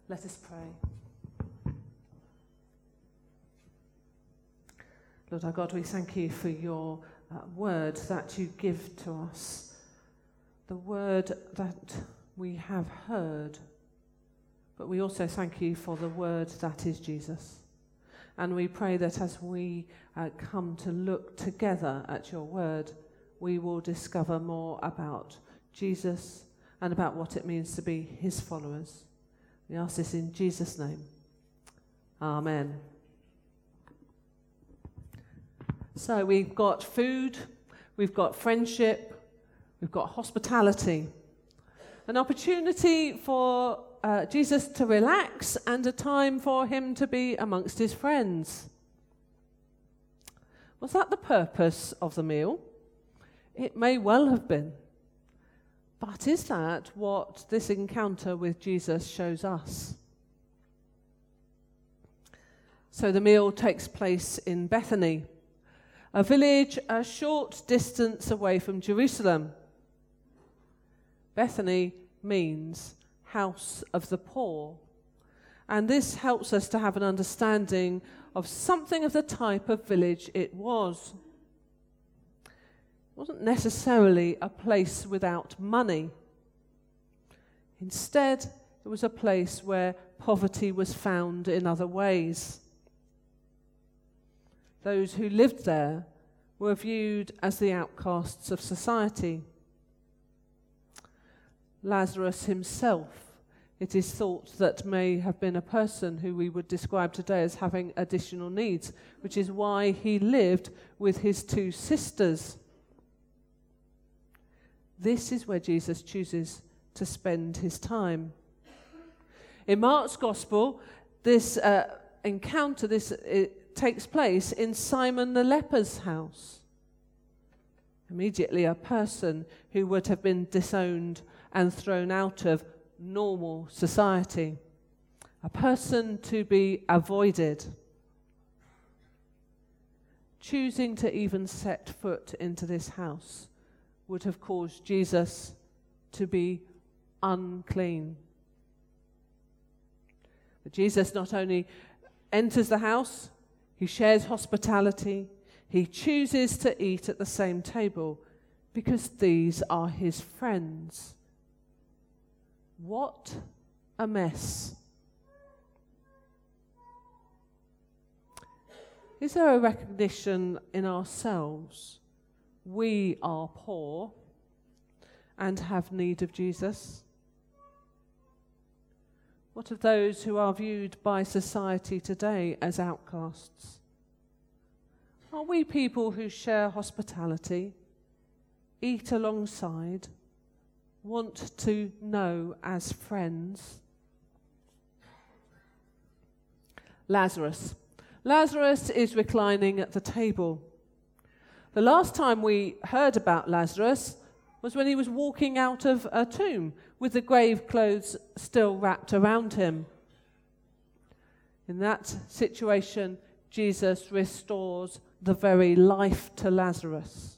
Let us pray. Lord our God, we thank you for your word that you give to us, the word that we have heard, but we also thank you for the word that is Jesus. And we pray that as we come to look together at your word, we will discover more about Jesus and about what it means to be his followers. We ask this in Jesus' name. Amen. So we've got food, we've got friendship, we've got hospitality. An opportunity for Jesus to relax and a time for him to be amongst his friends. Was that the purpose of the meal? It may well have been. But is that what this encounter with Jesus shows us? So the meal takes place in Bethany, a village a short distance away from Jerusalem. Bethany means house of the poor, and this helps us to have an understanding of something of the type of village it was. It wasn't necessarily a place without money. Instead, it was a place where poverty was found in other ways. Those who lived there were viewed as the outcasts of society. Lazarus himself, it is thought that may have been a person who we would describe today as having additional needs, which is why he lived with his two sisters. This is where Jesus chooses to spend his time. In Mark's Gospel, this encounter it takes place in Simon the leper's house. Immediately a person who would have been disowned and thrown out of normal society. A person to be avoided. Choosing to even set foot into this house would have caused Jesus to be unclean. But Jesus not only enters the house, he shares hospitality, he chooses to eat at the same table because these are his friends. What a mess. Is there a recognition in ourselves? We are poor and have need of Jesus. What of those who are viewed by society today as outcasts? Are we people who share hospitality, eat alongside, want to know as friends? Lazarus. Lazarus is reclining at the table. The last time we heard about Lazarus was when he was walking out of a tomb with the grave clothes still wrapped around him. In that situation, Jesus restores the very life to Lazarus.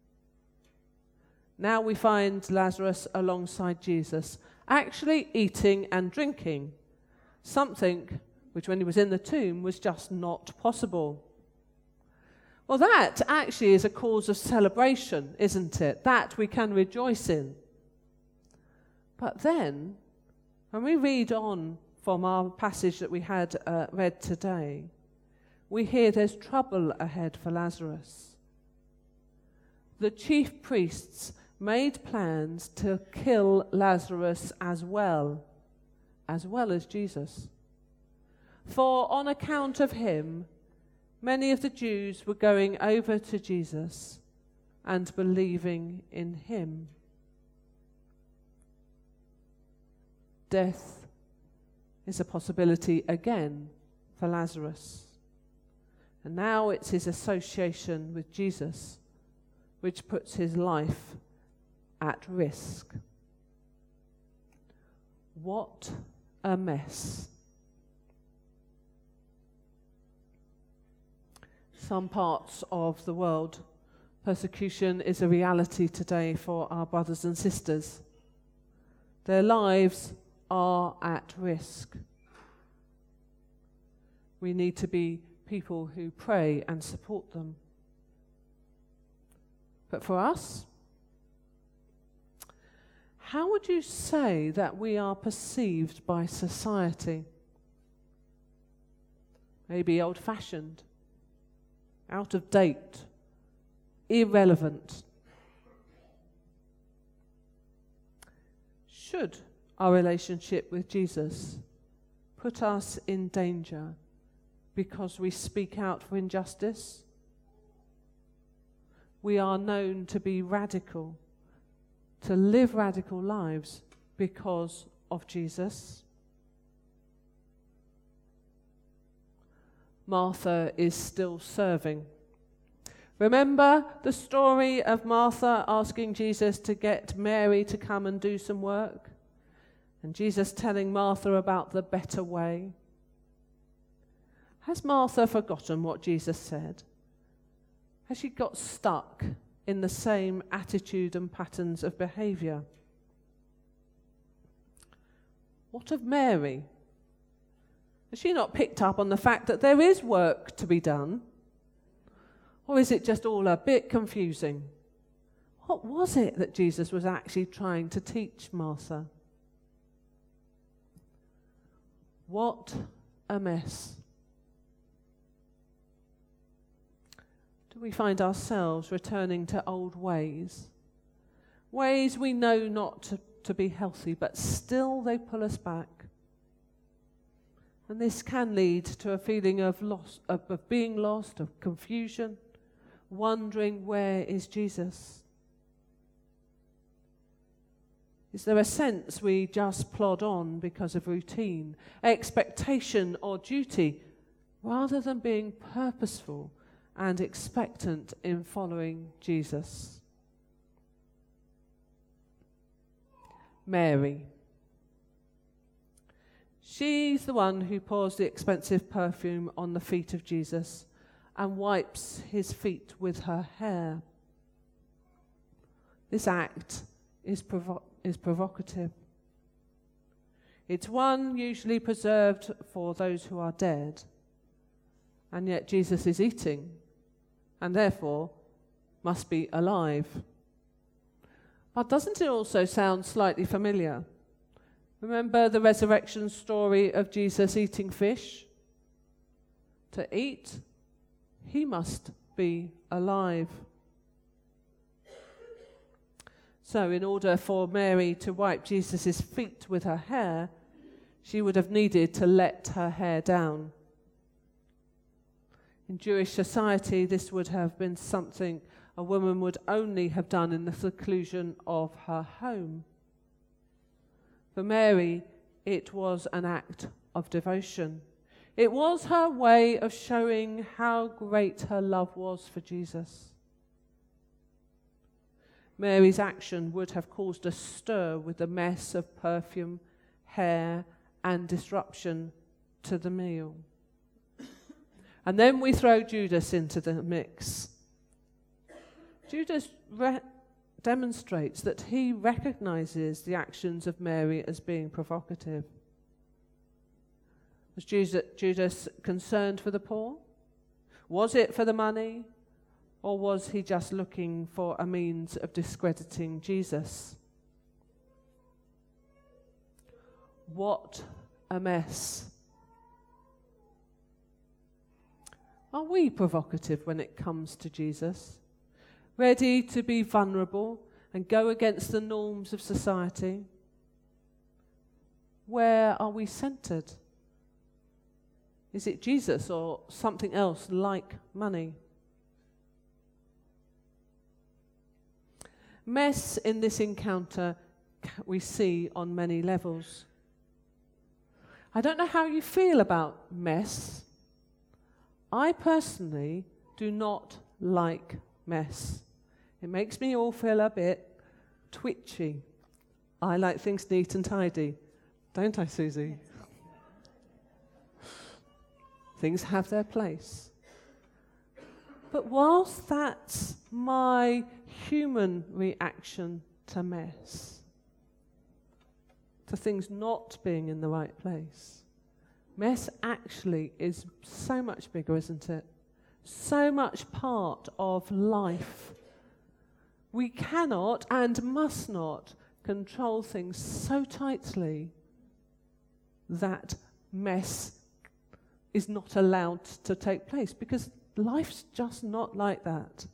Now we find Lazarus alongside Jesus, actually eating and drinking, something which when he was in the tomb was just not possible. Well, that actually is a cause of celebration, isn't it? That we can rejoice in. But then, when we read on from our passage that we had read today, we hear there's trouble ahead for Lazarus. The chief priests made plans to kill Lazarus as well as Jesus. For on account of him, many of the Jews were going over to Jesus and believing in him. Death is a possibility again for Lazarus. And now it's his association with Jesus which puts his life at risk. What a mess. Some parts of the world, persecution is a reality today for our brothers and sisters. Their lives are at risk. We need to be people who pray and support them. But for us, how would you say that we are perceived by society? Maybe old-fashioned, out of date, irrelevant. Should our relationship with Jesus put us in danger because we speak out for injustice? We are known to be radical, to live radical lives because of Jesus. Martha is still serving. Remember the story of Martha asking Jesus to get Mary to come and do some work? And Jesus telling Martha about the better way. Has Martha forgotten what Jesus said? Has she got stuck in the same attitude and patterns of behaviour? What of Mary? Has she not picked up on the fact that there is work to be done? Or is it just all a bit confusing? What was it that Jesus was actually trying to teach Martha? What a mess. Do we find ourselves returning to old ways? Ways we know not to be healthy, but still they pull us back. And this can lead to a feeling of loss, of being lost, of confusion, wondering, where is Jesus? Is there a sense we just plod on because of routine, expectation or duty, rather than being purposeful and expectant in following Jesus? Mary. She's the one who pours the expensive perfume on the feet of Jesus and wipes his feet with her hair. This act is provocative. It's one usually preserved for those who are dead, and yet Jesus is eating, and therefore must be alive. But doesn't it also sound slightly familiar? Remember the resurrection story of Jesus eating fish? To eat, he must be alive. So in order for Mary to wipe Jesus' feet with her hair, she would have needed to let her hair down. In Jewish society, this would have been something a woman would only have done in the seclusion of her home. For Mary, it was an act of devotion. It was her way of showing how great her love was for Jesus. Mary's action would have caused a stir with the mess of perfume, hair, and disruption to the meal. And then we throw Judas into the mix. Judas demonstrates that he recognizes the actions of Mary as being provocative. Was Judas concerned for the poor? Was it for the money? Or was he just looking for a means of discrediting Jesus? What a mess. Are we provocative when it comes to Jesus? Ready to be vulnerable and go against the norms of society? Where are we centered? Is it Jesus or something else like money? Mess in this encounter we see on many levels. I don't know how you feel about mess. I personally do not like mess. It makes me all feel a bit twitchy. I like things neat and tidy. Don't I, Susie? Things have their place. But whilst that's my human reaction to mess, to things not being in the right place, Mess actually is so much bigger, isn't it? So much part of life. We cannot and must not control things so tightly that mess is not allowed to take place, because life's just not like that.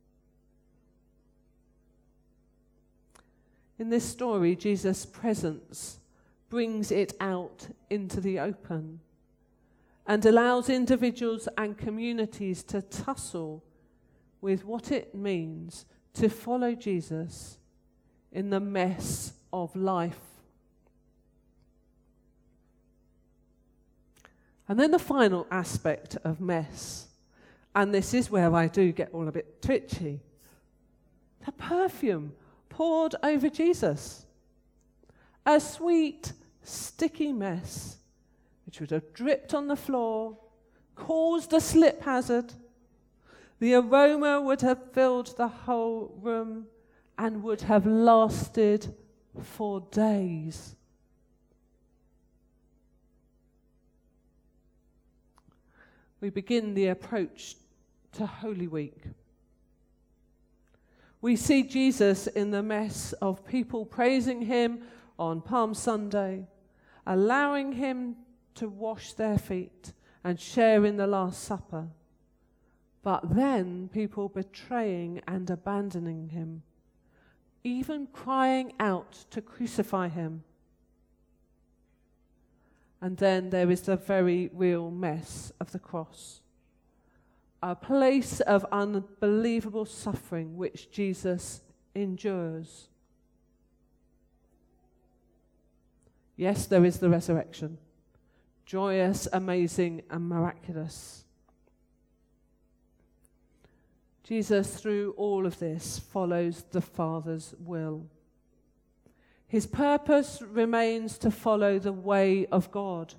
In this story, Jesus' presence brings it out into the open and allows individuals and communities to tussle with what it means to follow Jesus in the mess of life. And then the final aspect of mess, and this is where I do get all a bit twitchy, the perfume poured over Jesus. A sweet, sticky mess which would have dripped on the floor, caused a slip hazard. The aroma would have filled the whole room and would have lasted for days. We begin the approach to Holy Week. We see Jesus in the mess of people praising him on Palm Sunday, allowing him to wash their feet and share in the Last Supper. But then people betraying and abandoning him, even crying out to crucify him. And then there is the very real mess of the cross, a place of unbelievable suffering which Jesus endures. Yes, there is the resurrection, joyous, amazing, and miraculous. Jesus, through all of this, follows the Father's will. His purpose remains to follow the way of God.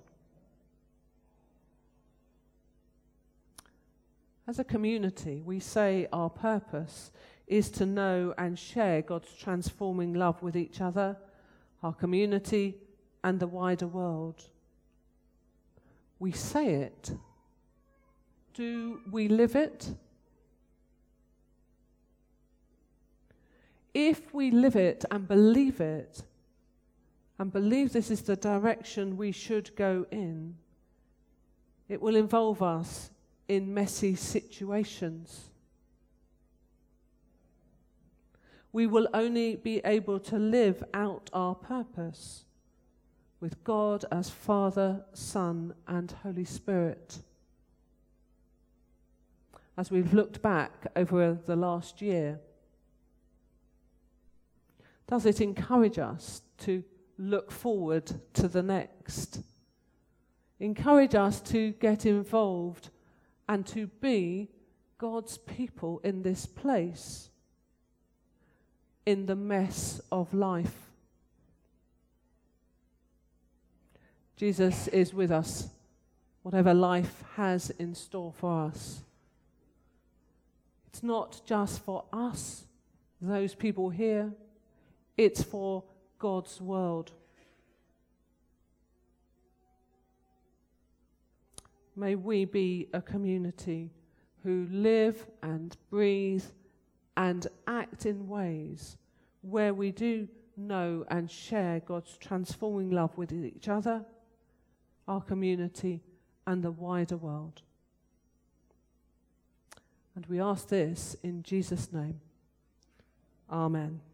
As a community, we say our purpose is to know and share God's transforming love with each other, our community, and the wider world. We say it. Do we live it? If we live it and believe this is the direction we should go in, it will involve us in messy situations. We will only be able to live out our purpose with God as Father, Son, and Holy Spirit. As we've looked back over the last year, does it encourage us to look forward to the next? Encourage us to get involved and to be God's people in this place, in the mess of life. Jesus is with us, whatever life has in store for us. It's not just for us, those people here. It's for God's world. May we be a community who live and breathe and act in ways where we do know and share God's transforming love with each other, our community, and the wider world. And we ask this in Jesus' name. Amen.